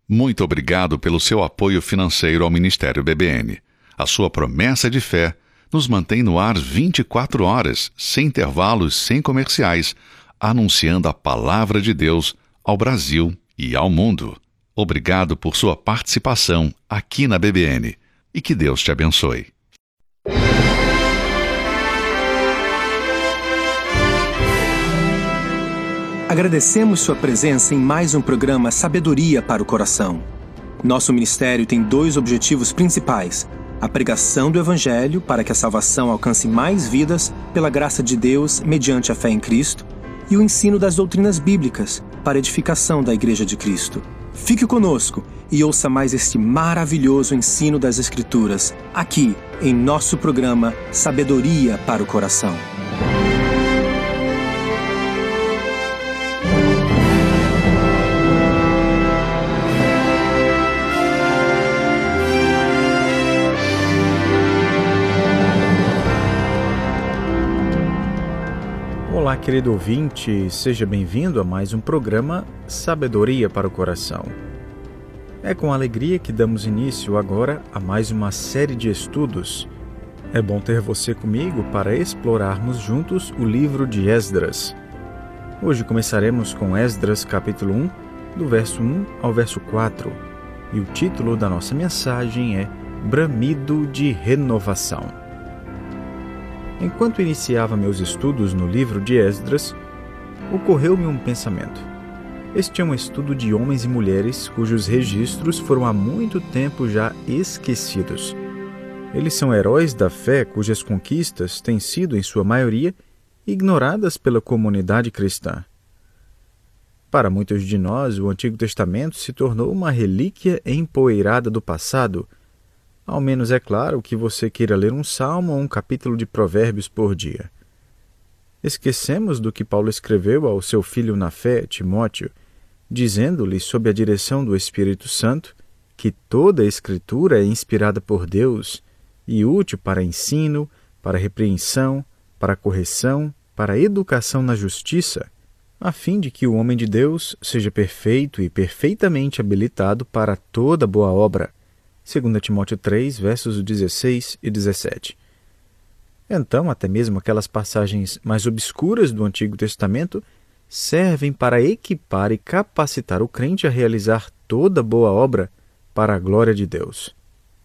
Muito obrigado pelo seu apoio financeiro ao Ministério BBN. A sua promessa de fé nos mantém no ar 24 horas, sem intervalos, sem comerciais, anunciando a palavra de Deus ao Brasil e ao mundo. Obrigado por sua participação aqui na BBN e que Deus te abençoe. Agradecemos sua presença em mais um programa Sabedoria para o Coração. Nosso ministério tem 2 objetivos principais: a pregação do Evangelho para que a salvação alcance mais vidas pela graça de Deus mediante a fé em Cristo, e o ensino das doutrinas bíblicas para a edificação da Igreja de Cristo. Fique conosco e ouça mais este maravilhoso ensino das Escrituras, aqui em nosso programa Sabedoria para o Coração. Olá, querido ouvinte, seja bem-vindo a mais um programa Sabedoria para o Coração. É com alegria que damos início agora a mais uma série de estudos. É bom ter você comigo para explorarmos juntos o livro de Esdras. Hoje começaremos com Esdras capítulo 1, do verso 1 ao verso 4, e o título da nossa mensagem é Bramido de Renovação. Enquanto iniciava meus estudos no livro de Esdras, ocorreu-me um pensamento. Este é um estudo de homens e mulheres cujos registros foram há muito tempo já esquecidos. Eles são heróis da fé cujas conquistas têm sido, em sua maioria, ignoradas pela comunidade cristã. Para muitos de nós, o Antigo Testamento se tornou uma relíquia empoeirada do passado. Ao menos é claro que você queira ler um salmo ou um capítulo de Provérbios por dia. Esquecemos do que Paulo escreveu ao seu filho na fé, Timóteo, dizendo-lhe, sob a direção do Espírito Santo, que toda a Escritura é inspirada por Deus e útil para ensino, para repreensão, para correção, para educação na justiça, a fim de que o homem de Deus seja perfeito e perfeitamente habilitado para toda boa obra. 2 Timóteo 3, versos 16 e 17. Então, até mesmo aquelas passagens mais obscuras do Antigo Testamento servem para equipar e capacitar o crente a realizar toda boa obra para a glória de Deus.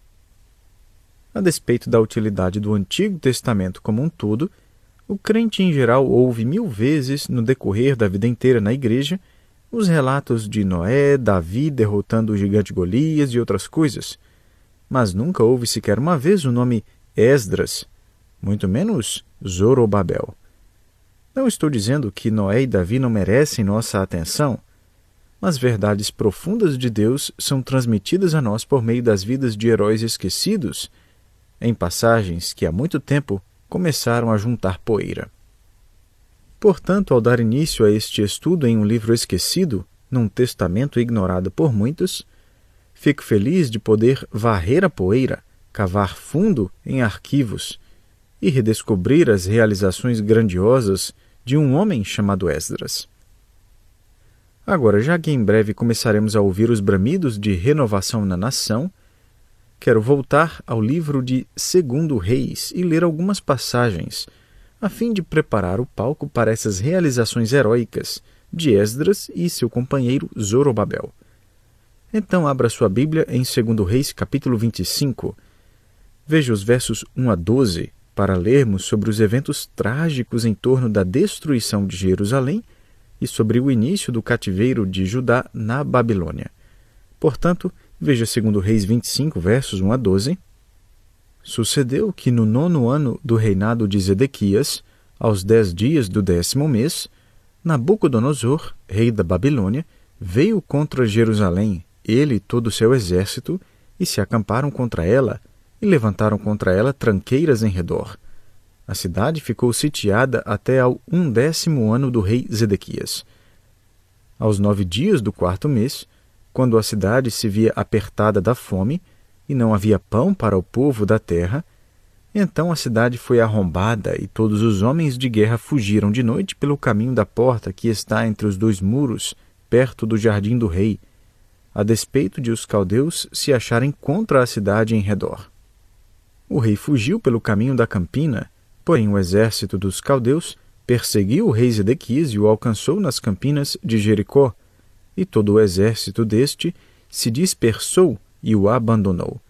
A despeito da utilidade do Antigo Testamento como um todo, o crente em geral ouve 1000 vezes no decorrer da vida inteira na igreja os relatos de Noé, Davi derrotando o gigante Golias e outras coisas, mas nunca ouve sequer uma vez o nome Esdras, muito menos Zorobabel. Não estou dizendo que Noé e Davi não merecem nossa atenção, mas verdades profundas de Deus são transmitidas a nós por meio das vidas de heróis esquecidos, em passagens que há muito tempo começaram a juntar poeira. Portanto, ao dar início a este estudo em um livro esquecido, num testamento ignorado por muitos, fico feliz de poder varrer a poeira, cavar fundo em arquivos e redescobrir as realizações grandiosas de um homem chamado Esdras. Agora, já que em breve começaremos a ouvir os bramidos de renovação na nação, quero voltar ao livro de 2 Reis e ler algumas passagens, a fim de preparar o palco para essas realizações heróicas de Esdras e seu companheiro Zorobabel. Então abra sua Bíblia em 2 Reis, capítulo 25. Veja os versos 1 a 12 para lermos sobre os eventos trágicos em torno da destruição de Jerusalém e sobre o início do cativeiro de Judá na Babilônia. Portanto, veja 2 Reis 25, versos 1 a 12. Sucedeu que no 9º ano do reinado de Zedequias, aos 10 dias do 10º mês, Nabucodonosor, rei da Babilônia, veio contra Jerusalém, ele e todo o seu exército, e se acamparam contra ela, e levantaram contra ela tranqueiras em redor. A cidade ficou sitiada até ao 11º ano do rei Zedequias. Aos 9 dias do 4º mês, quando a cidade se via apertada da fome, e não havia pão para o povo da terra, então a cidade foi arrombada, e todos os homens de guerra fugiram de noite pelo caminho da porta que está entre os 2 muros, perto do jardim do rei. a despeito de os caldeus se acharem contra a cidade em redor. O rei fugiu pelo caminho da campina, porém o exército dos caldeus perseguiu o rei Zedequias e o alcançou nas campinas de Jericó, e todo o exército deste se dispersou e o abandonou.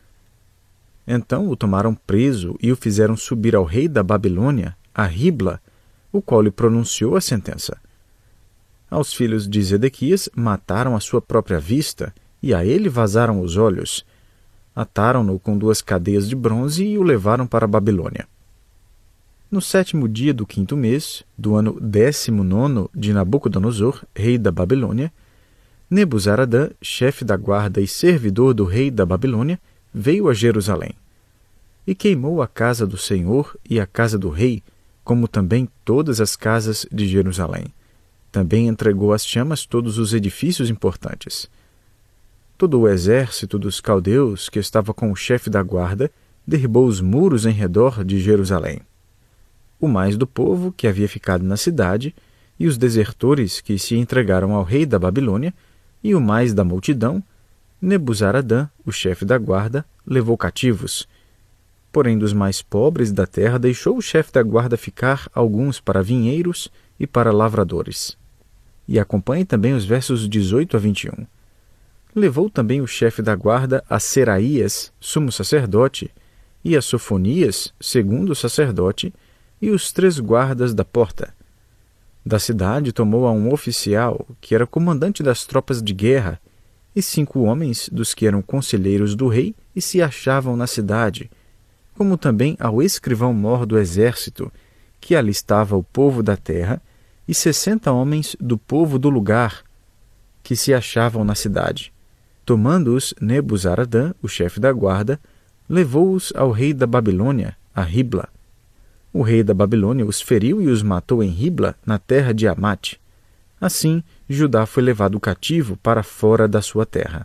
Então o tomaram preso e o fizeram subir ao rei da Babilônia, a Ribla, o qual lhe pronunciou a sentença. Aos filhos de Zedequias mataram à sua própria vista, e a ele vazaram os olhos. Ataram-no com 2 cadeias de bronze e o levaram para a Babilônia. No 7º dia do 5º mês, do ano 19º de Nabucodonosor, rei da Babilônia, Nebuzaradã, chefe da guarda e servidor do rei da Babilônia, veio a Jerusalém. E queimou a casa do Senhor e a casa do rei, como também todas as casas de Jerusalém. Também entregou às chamas todos os edifícios importantes. Todo o exército dos caldeus, que estava com o chefe da guarda, derribou os muros em redor de Jerusalém. O mais do povo que havia ficado na cidade, e os desertores que se entregaram ao rei da Babilônia, e o mais da multidão, Nebuzaradã, o chefe da guarda, levou cativos. Porém, dos mais pobres da terra deixou o chefe da guarda ficar alguns para vinheiros e para lavradores. E acompanhe também os versos 18 a 21. Levou também o chefe da guarda a Seraías, sumo sacerdote, e a Sofonias, segundo sacerdote, e os 3 guardas da porta. Da cidade tomou a um oficial, que era comandante das tropas de guerra, e 5 homens dos que eram conselheiros do rei e se achavam na cidade, como também ao escrivão-mor do exército, que alistava o povo da terra, e 60 homens do povo do lugar, que se achavam na cidade. Tomando-os Nebuzaradã, o chefe da guarda, levou-os ao rei da Babilônia, a Ribla. O rei da Babilônia os feriu e os matou em Ribla, na terra de Amate. Assim, Judá foi levado cativo para fora da sua terra.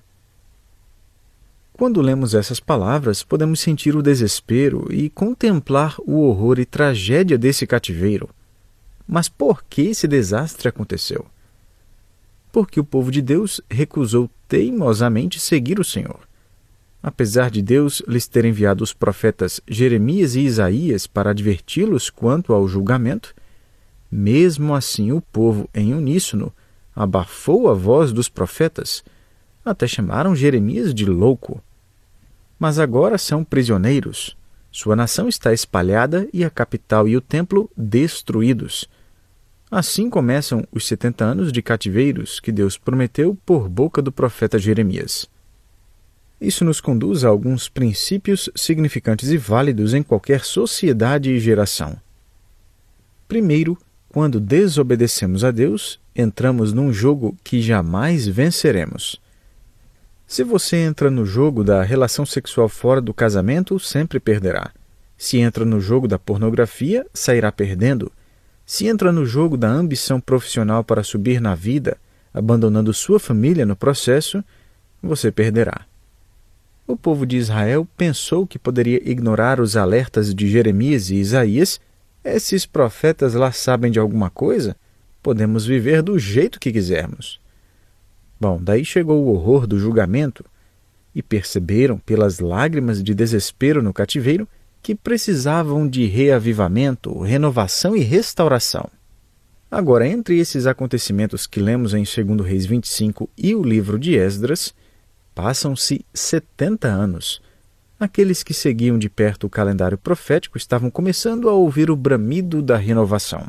Quando lemos essas palavras, podemos sentir o desespero e contemplar o horror e tragédia desse cativeiro. Mas por que esse desastre aconteceu? Porque o povo de Deus recusou teimosamente seguir o Senhor. Apesar de Deus lhes ter enviado os profetas Jeremias e Isaías para adverti-los quanto ao julgamento, mesmo assim o povo, em uníssono, abafou a voz dos profetas, até chamaram Jeremias de louco. Mas agora são prisioneiros. Sua nação está espalhada e a capital e o templo destruídos. Assim começam os 70 anos de cativeiros que Deus prometeu por boca do profeta Jeremias. Isso nos conduz a alguns princípios significantes e válidos em qualquer sociedade e geração. Primeiro, quando desobedecemos a Deus, entramos num jogo que jamais venceremos. Se você entra no jogo da relação sexual fora do casamento, sempre perderá. Se entra no jogo da pornografia, sairá perdendo. Se entra no jogo da ambição profissional para subir na vida, abandonando sua família no processo, você perderá. O povo de Israel pensou que poderia ignorar os alertas de Jeremias e Isaías. Esses profetas lá sabem de alguma coisa? Podemos viver do jeito que quisermos. Bom, daí chegou o horror do julgamento e perceberam pelas lágrimas de desespero no cativeiro que precisavam de reavivamento, renovação e restauração. Agora, entre esses acontecimentos que lemos em 2 Reis 25 e o livro de Esdras, passam-se 70 anos. Aqueles que seguiam de perto o calendário profético estavam começando a ouvir o bramido da renovação.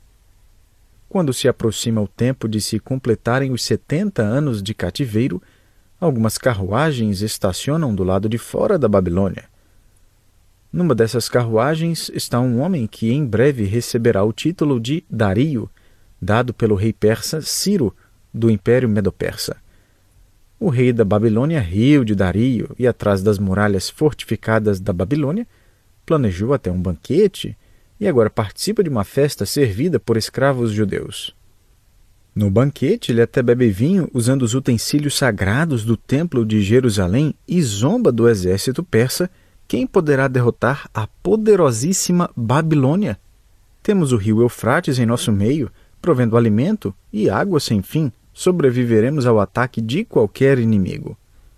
Quando se aproxima o tempo de se completarem os 70 anos de cativeiro, algumas carruagens estacionam do lado de fora da Babilônia. Numa dessas carruagens está um homem que em breve receberá o título de Dario, dado pelo rei persa Ciro, do Império Medo-Persa. O rei da Babilônia riu de Dario e, atrás das muralhas fortificadas da Babilônia, planejou até um banquete e agora participa de uma festa servida por escravos judeus. No banquete, ele até bebe vinho usando os utensílios sagrados do templo de Jerusalém e zomba do exército persa. Quem poderá derrotar a poderosíssima Babilônia? Temos o rio Eufrates em nosso meio, provendo alimento e água sem fim, sobreviveremos ao ataque de qualquer inimigo.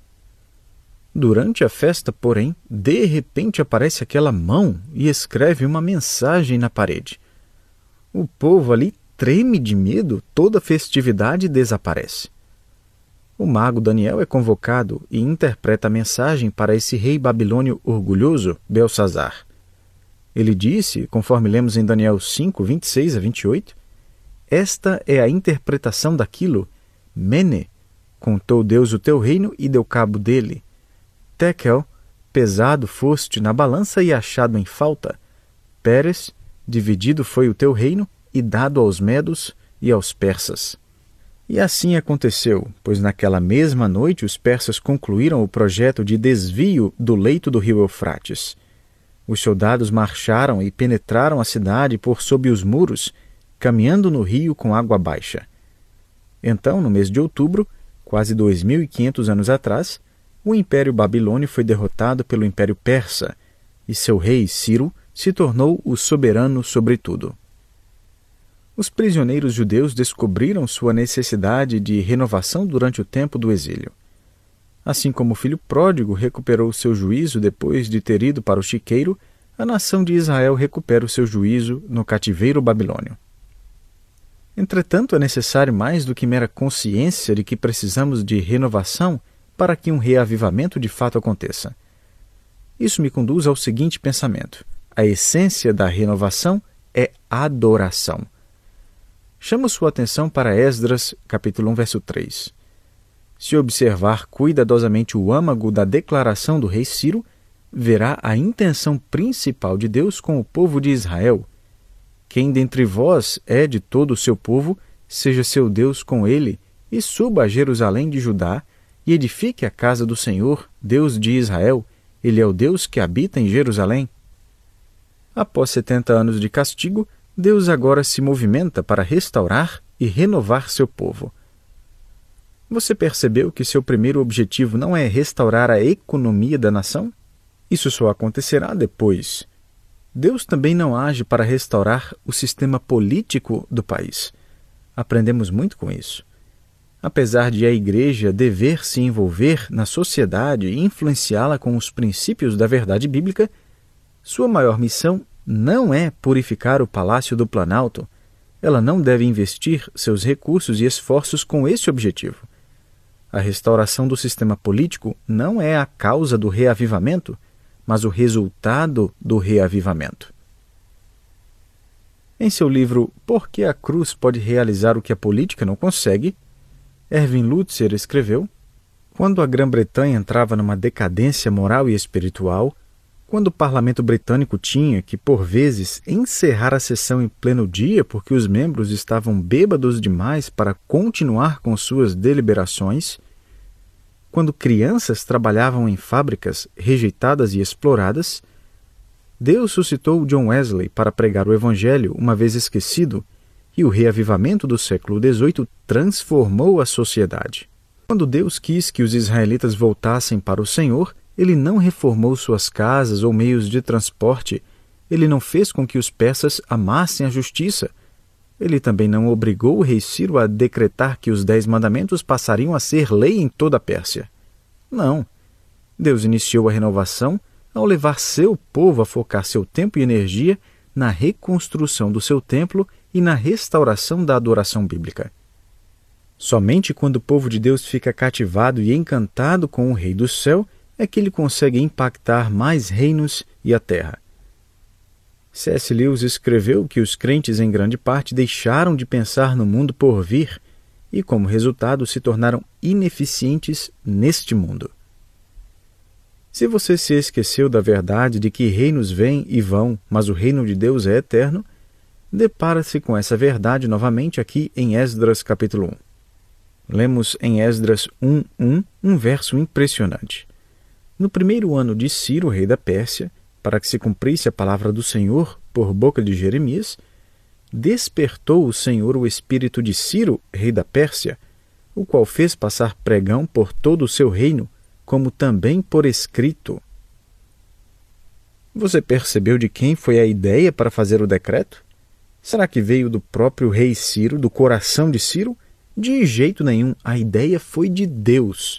Durante a festa, porém, de repente aparece aquela mão e escreve uma mensagem na parede. O povo ali treme de medo, toda a festividade desaparece. O mago Daniel é convocado e interpreta a mensagem para esse rei babilônio orgulhoso, Belsazar. Ele disse, conforme lemos em Daniel 5, 26 a 28, esta é a interpretação daquilo. Mene, contou Deus o teu reino e deu cabo dele. Tekel, pesado foste na balança e achado em falta. Pérez, dividido foi o teu reino e dado aos medos e aos persas. E assim aconteceu, pois naquela mesma noite os persas concluíram o projeto de desvio do leito do rio Eufrates. Os soldados marcharam e penetraram a cidade por sob os muros, caminhando no rio com água baixa. Então, no mês de outubro, quase 2.500 anos atrás, o Império Babilônio foi derrotado pelo Império Persa, e seu rei, Ciro, se tornou o soberano sobre tudo. Os prisioneiros judeus descobriram sua necessidade de renovação durante o tempo do exílio. Assim como o filho pródigo recuperou seu juízo depois de ter ido para o chiqueiro, a nação de Israel recupera o seu juízo no cativeiro babilônio. Entretanto, é necessário mais do que mera consciência de que precisamos de renovação para que um reavivamento de fato aconteça. Isso me conduz ao seguinte pensamento: a essência da renovação é adoração. Chamo sua atenção para Esdras, capítulo 1, verso 3. Se observar cuidadosamente o âmago da declaração do rei Ciro, verá a intenção principal de Deus com o povo de Israel. Quem dentre vós é de todo o seu povo, seja seu Deus com ele, e suba a Jerusalém de Judá, e edifique a casa do Senhor, Deus de Israel. Ele é o Deus que habita em Jerusalém. Após 70 anos de castigo, Deus agora se movimenta para restaurar e renovar seu povo. Você percebeu que seu primeiro objetivo não é restaurar a economia da nação? Isso só acontecerá depois. Deus também não age para restaurar o sistema político do país. Aprendemos muito com isso. Apesar de a igreja dever se envolver na sociedade e influenciá-la com os princípios da verdade bíblica, sua maior missão não é purificar o Palácio do Planalto. Ela não deve investir seus recursos e esforços com esse objetivo. A restauração do sistema político não é a causa do reavivamento, mas o resultado do reavivamento. Em seu livro Por que a Cruz pode realizar o que a política não consegue, Erwin Lutzer escreveu: quando a Grã-Bretanha entrava numa decadência moral e espiritual, quando o parlamento britânico tinha que, por vezes, encerrar a sessão em pleno dia porque os membros estavam bêbados demais para continuar com suas deliberações, quando crianças trabalhavam em fábricas rejeitadas e exploradas, Deus suscitou John Wesley para pregar o Evangelho uma vez esquecido, e o reavivamento do século XVIII transformou a sociedade. Quando Deus quis que os israelitas voltassem para o Senhor, Ele não reformou suas casas ou meios de transporte, Ele não fez com que os persas amassem a justiça, Ele também não obrigou o rei Ciro a decretar que os 10 mandamentos passariam a ser lei em toda a Pérsia. Não. Deus iniciou a renovação ao levar seu povo a focar seu tempo e energia na reconstrução do seu templo e na restauração da adoração bíblica. Somente quando o povo de Deus fica cativado e encantado com o Rei do Céu é que ele consegue impactar mais reinos e a terra. C.S. Lewis escreveu que os crentes em grande parte deixaram de pensar no mundo por vir e, como resultado, se tornaram ineficientes neste mundo. Se você se esqueceu da verdade de que reinos vêm e vão, mas o reino de Deus é eterno, depara-se com essa verdade novamente aqui em Esdras capítulo 1. Lemos em Esdras 1:1 um verso impressionante. No primeiro ano de Ciro, rei da Pérsia, para que se cumprisse a palavra do Senhor por boca de Jeremias, despertou o Senhor o espírito de Ciro, rei da Pérsia, o qual fez passar pregão por todo o seu reino, como também por escrito. Você percebeu de quem foi a ideia para fazer o decreto? Será que veio do próprio rei Ciro, do coração de Ciro? De jeito nenhum, a ideia foi de Deus.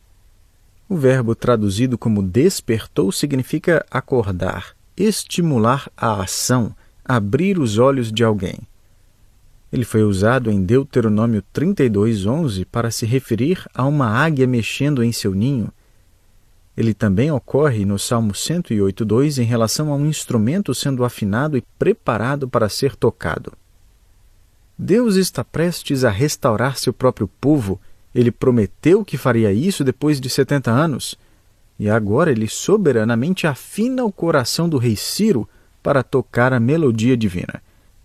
O verbo traduzido como despertou significa acordar, estimular a ação, abrir os olhos de alguém. Ele foi usado em Deuteronômio 32:11 para se referir a uma águia mexendo em seu ninho. Ele também ocorre no Salmo 108:2 em relação a um instrumento sendo afinado e preparado para ser tocado. Deus está prestes a restaurar seu próprio povo. Ele prometeu que faria isso depois de 70 anos. E agora ele soberanamente afina o coração do rei Ciro para tocar a melodia divina.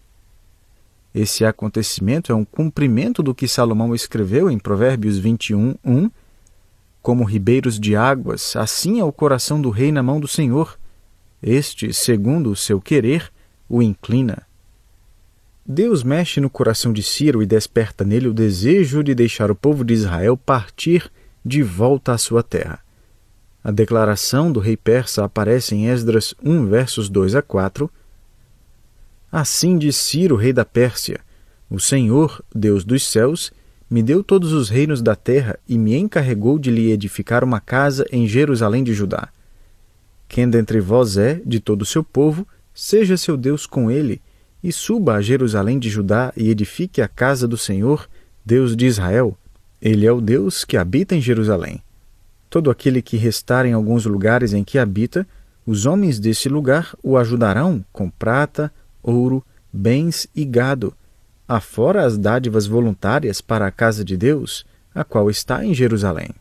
Esse acontecimento é um cumprimento do que Salomão escreveu em Provérbios 21:1. Como ribeiros de águas, assim é o coração do rei na mão do Senhor. Este, segundo o seu querer, o inclina. Deus mexe no coração de Ciro e desperta nele o desejo de deixar o povo de Israel partir de volta à sua terra. A declaração do rei persa aparece em Esdras 1, versos 2 a 4. Assim diz Ciro, rei da Pérsia: O Senhor, Deus dos céus, me deu todos os reinos da terra e me encarregou de lhe edificar uma casa em Jerusalém de Judá. Quem dentre vós é, de todo o seu povo, seja seu Deus com ele, e suba a Jerusalém de Judá e edifique a casa do Senhor, Deus de Israel. Ele é o Deus que habita em Jerusalém. Todo aquele que restar em alguns lugares em que habita, os homens desse lugar o ajudarão com prata, ouro, bens e gado, afora as dádivas voluntárias para a casa de Deus, a qual está em Jerusalém.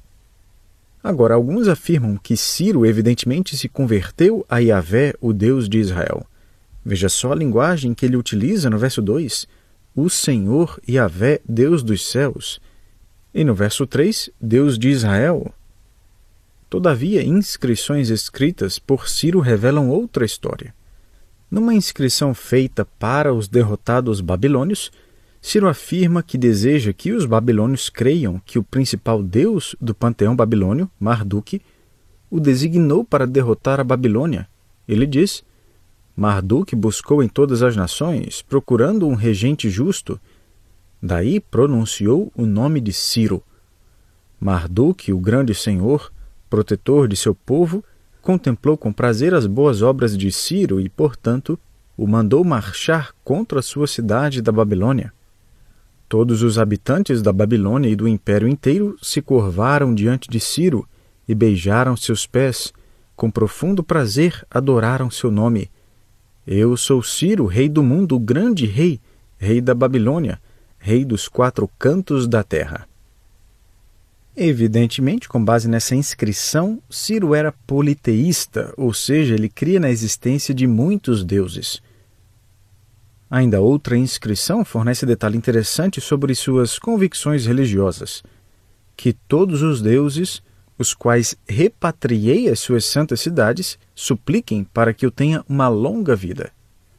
Agora, alguns afirmam que Ciro evidentemente se converteu a Yahvé, o Deus de Israel. Veja só a linguagem que ele utiliza no verso 2, o Senhor Yahvé, Deus dos céus. E no verso 3, Deus de Israel. Todavia, inscrições escritas por Ciro revelam outra história. Numa inscrição feita para os derrotados babilônios, Ciro afirma que deseja que os babilônios creiam que o principal deus do panteão babilônio, Marduk, o designou para derrotar a Babilônia. Ele diz: Marduk buscou em todas as nações, procurando um regente justo. Daí pronunciou o nome de Ciro. Marduk, o grande senhor, protetor de seu povo, contemplou com prazer as boas obras de Ciro e, portanto, o mandou marchar contra a sua cidade da Babilônia. Todos os habitantes da Babilônia e do império inteiro se curvaram diante de Ciro e beijaram seus pés. Com profundo prazer adoraram seu nome. Eu sou Ciro, rei do mundo, o grande rei, rei da Babilônia, rei dos 4 cantos da terra. Evidentemente, com base nessa inscrição, Ciro era politeísta, ou seja, ele cria na existência de muitos deuses. Ainda outra inscrição fornece detalhe interessante sobre suas convicções religiosas: que todos os deuses, os quais repatriei às suas santas cidades, supliquem para que eu tenha uma longa vida.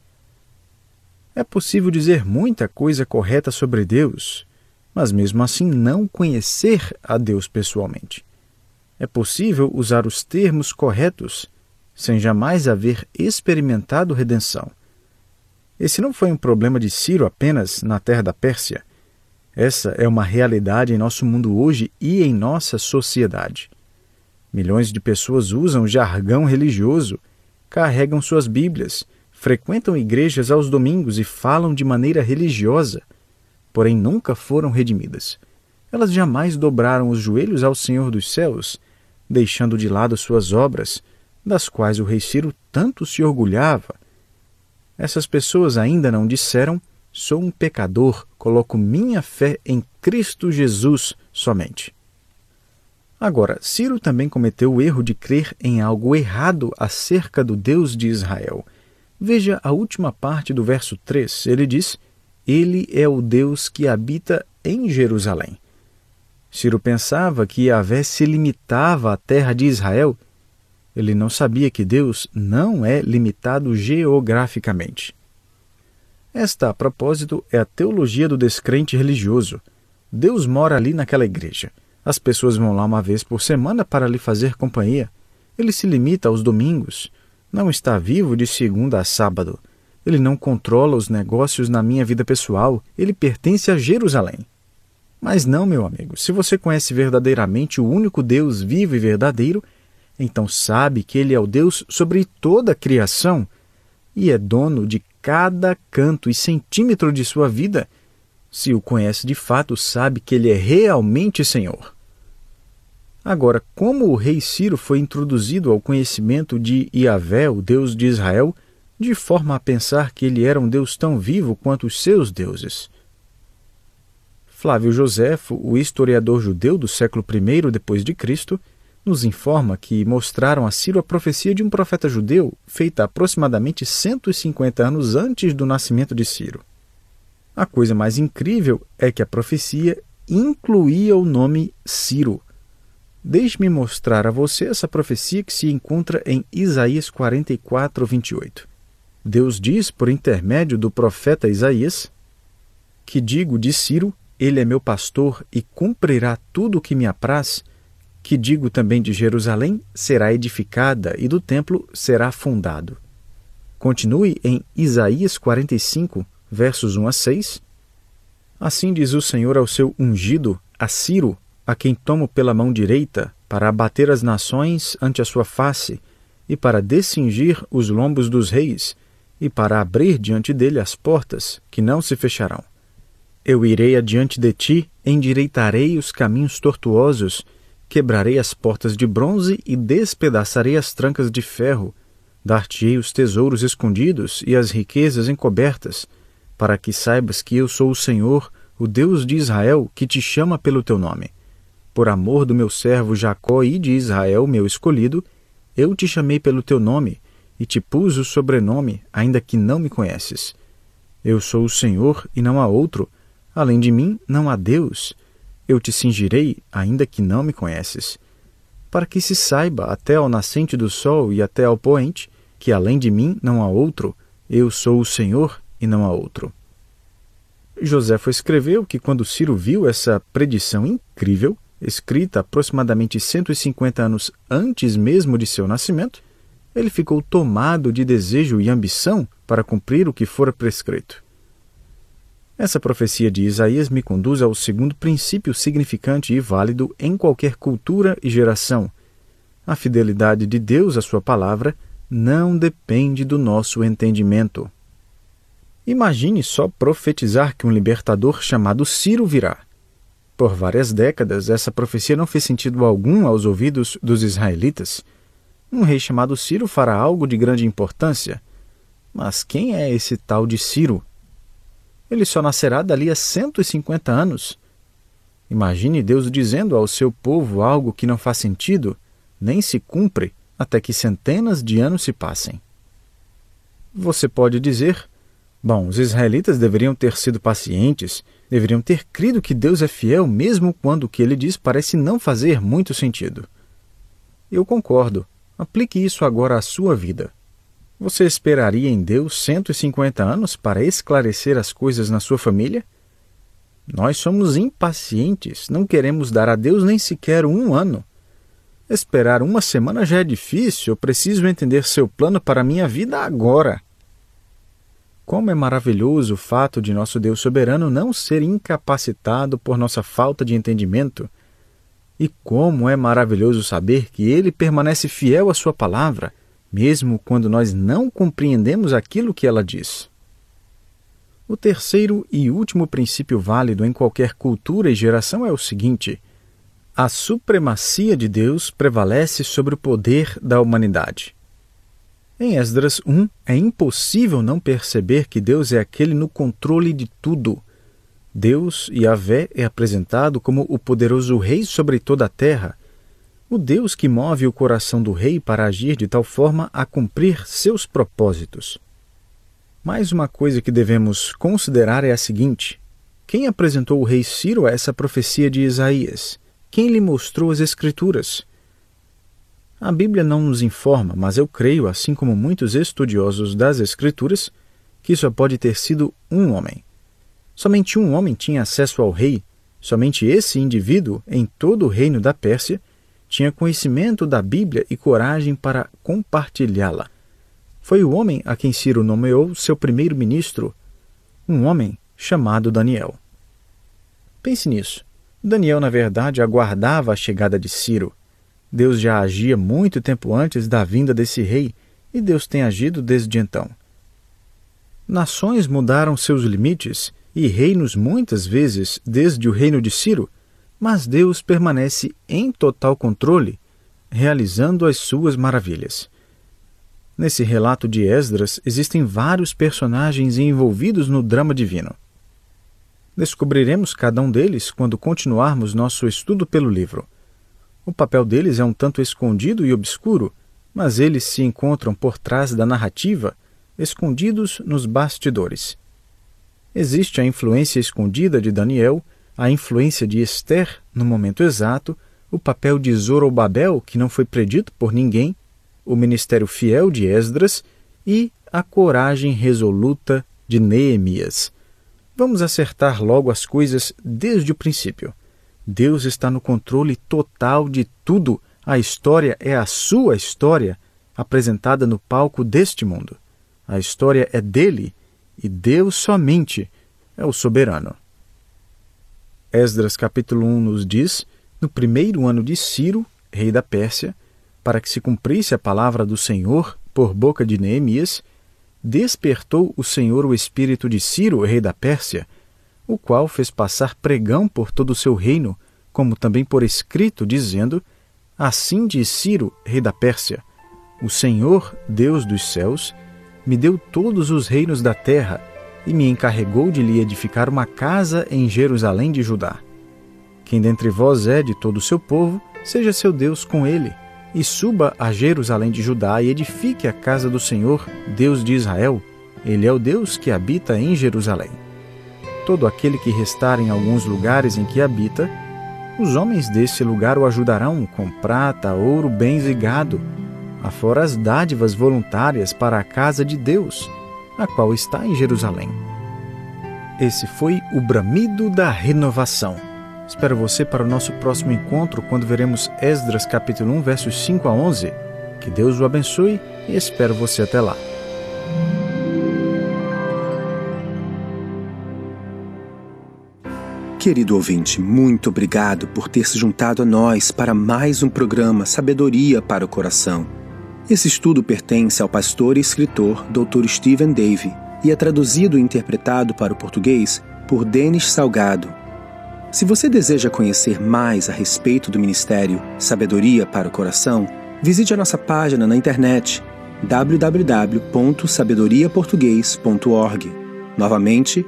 É possível dizer muita coisa correta sobre Deus, mas mesmo assim não conhecer a Deus pessoalmente. É possível usar os termos corretos sem jamais haver experimentado redenção. Esse não foi um problema de Ciro apenas na terra da Pérsia. Essa é uma realidade em nosso mundo hoje e em nossa sociedade. Milhões de pessoas usam jargão religioso, carregam suas Bíblias, frequentam igrejas aos domingos e falam de maneira religiosa, porém nunca foram redimidas. Elas jamais dobraram os joelhos ao Senhor dos céus, deixando de lado suas obras, das quais o rei Ciro tanto se orgulhava. Essas pessoas ainda não disseram: sou um pecador, coloco minha fé em Cristo Jesus somente. Agora, Ciro também cometeu o erro de crer em algo errado acerca do Deus de Israel. Veja a última parte do verso 3. Ele diz: Ele é o Deus que habita em Jerusalém. Ciro pensava que Yahvé se limitava à terra de Israel. Ele não sabia que Deus não é limitado geograficamente. Esta, a propósito, é a teologia do descrente religioso. Deus mora ali naquela igreja. As pessoas vão lá uma vez por semana para lhe fazer companhia. Ele se limita aos domingos. Não está vivo de segunda a sábado. Ele não controla os negócios na minha vida pessoal. Ele pertence a Jerusalém. Mas não, meu amigo, se você conhece verdadeiramente o único Deus vivo e verdadeiro, então sabe que Ele é o Deus sobre toda a criação e é dono de cada canto e centímetro de sua vida. Se o conhece de fato, sabe que Ele é realmente Senhor. Agora, como o rei Ciro foi introduzido ao conhecimento de Yahvé, o Deus de Israel, de forma a pensar que ele era um Deus tão vivo quanto os seus deuses? Flávio Joséfo, o historiador judeu do século I depois de Cristo, nos informa que mostraram a Ciro a profecia de um profeta judeu feita aproximadamente 150 anos antes do nascimento de Ciro. A coisa mais incrível é que a profecia incluía o nome Ciro. Deixe-me mostrar a você essa profecia que se encontra em Isaías 44, 28. Deus diz, por intermédio do profeta Isaías, que digo de Ciro, ele é meu pastor e cumprirá tudo o que me apraz, que digo também de Jerusalém, será edificada e do templo será fundado. Continue em Isaías 45, versos 1 a 6. Assim diz o Senhor ao seu ungido, a Ciro, a quem tomo pela mão direita, para abater as nações ante a sua face, e para descingir os lombos dos reis, e para abrir diante dele as portas, que não se fecharão. Eu irei adiante de ti, endireitarei os caminhos tortuosos, quebrarei as portas de bronze e despedaçarei as trancas de ferro, dar-te-ei os tesouros escondidos e as riquezas encobertas, para que saibas que eu sou o Senhor, o Deus de Israel, que te chama pelo teu nome. Por amor do meu servo Jacó e de Israel, meu escolhido, eu te chamei pelo teu nome e te pus o sobrenome, ainda que não me conheces. Eu sou o Senhor e não há outro, além de mim não há Deus. Eu te cingirei, ainda que não me conheces, para que se saiba até ao nascente do sol e até ao poente, que além de mim não há outro, eu sou o Senhor e não há outro. Joséfo escreveu que quando Ciro viu essa predição incrível, escrita aproximadamente 150 anos antes mesmo de seu nascimento, ele ficou tomado de desejo e ambição para cumprir o que fora prescrito. Essa profecia de Isaías me conduz ao segundo princípio significante e válido em qualquer cultura e geração. A fidelidade de Deus à sua palavra não depende do nosso entendimento. Imagine só profetizar que um libertador chamado Ciro virá. Por várias décadas, essa profecia não fez sentido algum aos ouvidos dos israelitas. Um rei chamado Ciro fará algo de grande importância. Mas quem é esse tal de Ciro? Ele só nascerá dali a 150 anos. Imagine Deus dizendo ao seu povo algo que não faz sentido, nem se cumpre, até que centenas de anos se passem. Você pode dizer, bom, os israelitas deveriam ter sido pacientes, deveriam ter crido que Deus é fiel mesmo quando o que ele diz parece não fazer muito sentido. Eu concordo. Aplique isso agora à sua vida. Você esperaria em Deus 150 anos para esclarecer as coisas na sua família? Nós somos impacientes, não queremos dar a Deus nem sequer 1 ano. Esperar 1 semana já é difícil, eu preciso entender seu plano para a minha vida agora. Como é maravilhoso o fato de nosso Deus soberano não ser incapacitado por nossa falta de entendimento. E como é maravilhoso saber que Ele permanece fiel à sua palavra, mesmo quando nós não compreendemos aquilo que ela diz. O terceiro e último princípio válido em qualquer cultura e geração é o seguinte: a supremacia de Deus prevalece sobre o poder da humanidade. Em Esdras 1, é impossível não perceber que Deus é aquele no controle de tudo. Deus, Yahvé, é apresentado como o poderoso rei sobre toda a terra, o Deus que move o coração do rei para agir de tal forma a cumprir seus propósitos. Mais uma coisa que devemos considerar é a seguinte: quem apresentou o rei Ciro a essa profecia de Isaías? Quem lhe mostrou as Escrituras? A Bíblia não nos informa, mas eu creio, assim como muitos estudiosos das Escrituras, que só pode ter sido um homem. Somente um homem tinha acesso ao rei, somente esse indivíduo, em todo o reino da Pérsia, tinha conhecimento da Bíblia e coragem para compartilhá-la. Foi o homem a quem Ciro nomeou seu primeiro-ministro, um homem chamado Daniel. Pense nisso. Daniel, na verdade, aguardava a chegada de Ciro. Deus já agia muito tempo antes da vinda desse rei, e Deus tem agido desde então. Nações mudaram seus limites e reinos muitas vezes desde o reino de Ciro, mas Deus permanece em total controle, realizando as suas maravilhas. Nesse relato de Esdras existem vários personagens envolvidos no drama divino. Descobriremos cada um deles quando continuarmos nosso estudo pelo livro. O papel deles é um tanto escondido e obscuro, mas eles se encontram por trás da narrativa, escondidos nos bastidores. Existe a influência escondida de Daniel, a influência de Esther no momento exato, o papel de Zorobabel, que não foi predito por ninguém, o ministério fiel de Esdras e a coragem resoluta de Neemias. Vamos acertar logo as coisas desde o princípio. Deus está no controle total de tudo. A história é a sua história, apresentada no palco deste mundo. A história é dele, e Deus somente é o soberano. Esdras capítulo 1 nos diz: no primeiro ano de Ciro, rei da Pérsia, para que se cumprisse a palavra do Senhor por boca de Neemias, despertou o Senhor o espírito de Ciro, rei da Pérsia, o qual fez passar pregão por todo o seu reino, como também por escrito, dizendo: assim diz Ciro, rei da Pérsia: o Senhor, Deus dos céus, me deu todos os reinos da terra e me encarregou de lhe edificar uma casa em Jerusalém de Judá. Quem dentre vós é de todo o seu povo, seja seu Deus com ele, e suba a Jerusalém de Judá e edifique a casa do Senhor, Deus de Israel. Ele é o Deus que habita em Jerusalém. Todo aquele que restar em alguns lugares em que habita, os homens desse lugar o ajudarão com prata, ouro, bens e gado, afora as dádivas voluntárias para a casa de Deus, a qual está em Jerusalém. Esse foi o bramido da renovação. Espero você para o nosso próximo encontro, quando veremos Esdras capítulo 1, versos 5 a 11. Que Deus o abençoe e espero você até lá. Querido ouvinte, muito obrigado por ter se juntado a nós para mais um programa Sabedoria para o Coração. Esse estudo pertence ao pastor e escritor Dr. Stephen Davey e é traduzido e interpretado para o português por Denis Salgado. Se você deseja conhecer mais a respeito do ministério Sabedoria para o Coração, visite a nossa página na internet www.sabedoriaportugues.org. Novamente,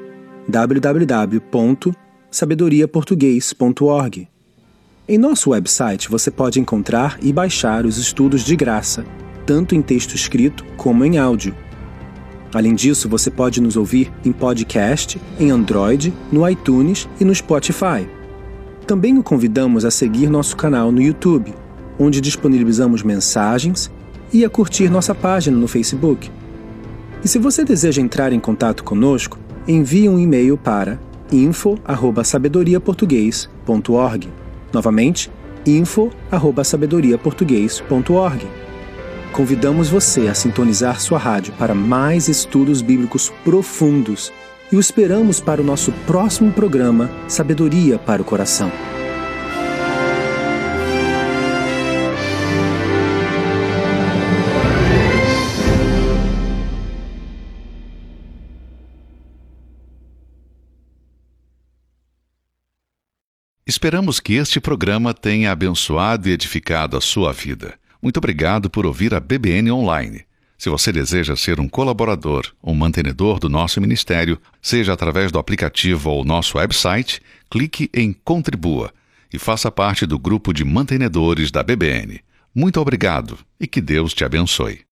www.sabedoriaportugues.org. Em nosso website você pode encontrar e baixar os estudos de graça, tanto em texto escrito como em áudio. Além disso, você pode nos ouvir em podcast, em Android, no iTunes e no Spotify. Também o convidamos a seguir nosso canal no YouTube, onde disponibilizamos mensagens, e a curtir nossa página no Facebook. E se você deseja entrar em contato conosco, envie um e-mail para info@sabedoriaportugues.org. Novamente, info@sabedoriaportugues.org. Convidamos você a sintonizar sua rádio para mais estudos bíblicos profundos e o esperamos para o nosso próximo programa Sabedoria para o Coração. Esperamos que este programa tenha abençoado e edificado a sua vida. Muito obrigado por ouvir a BBN Online. Se você deseja ser um colaborador, um mantenedor do nosso ministério, seja através do aplicativo ou nosso website, clique em Contribua e faça parte do grupo de mantenedores da BBN. Muito obrigado e que Deus te abençoe.